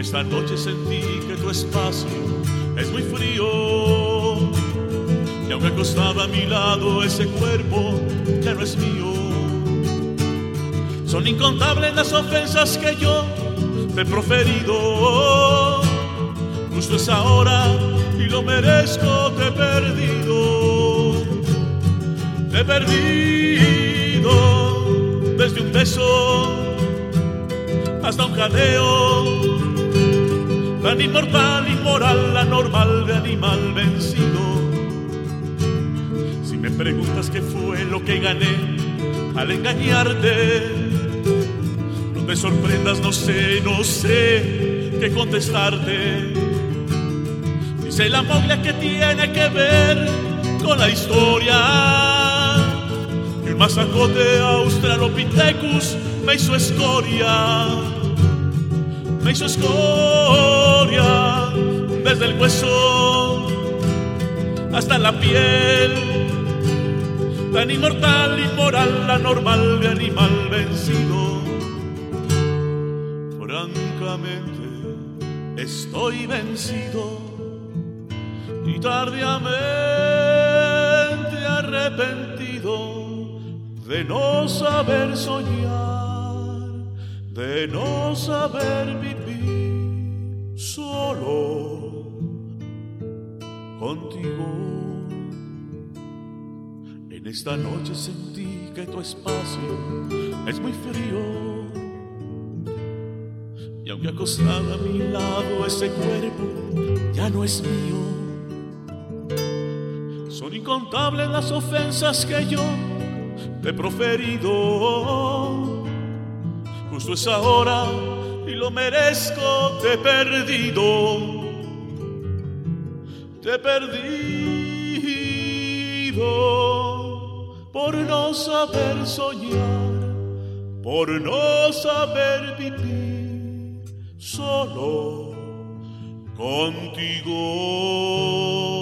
esta noche sentí que tu espacio es muy frío, y aunque acostaba a mi lado ese cuerpo ya no es mío. Son incontables las ofensas que yo te he proferido. Justo es ahora y lo merezco, te he perdido. Te he perdido desde un beso hasta un jadeo, tan inmortal, inmoral, anormal, de animal vencido. Si me preguntas qué fue lo que gané al engañarte, no te sorprendas, no sé qué contestarte. Dice la moglia que tiene que ver con la historia, que un mazacote australopithecus me hizo escoria. Me hizo escoria desde el hueso hasta la piel, tan inmortal, inmoral, anormal, de animal vencido. Francamente estoy vencido y tardíamente arrepentido de no saber soñar, de no saber vivir solo contigo. En esta noche sentí que tu espacio es muy frío, y aunque acostada a mi lado ese cuerpo ya no es mío. Son incontables las ofensas que yo te he proferido. Justo es ahora y lo merezco, te he perdido. Te he perdido por no saber soñar, por no saber vivir solo contigo.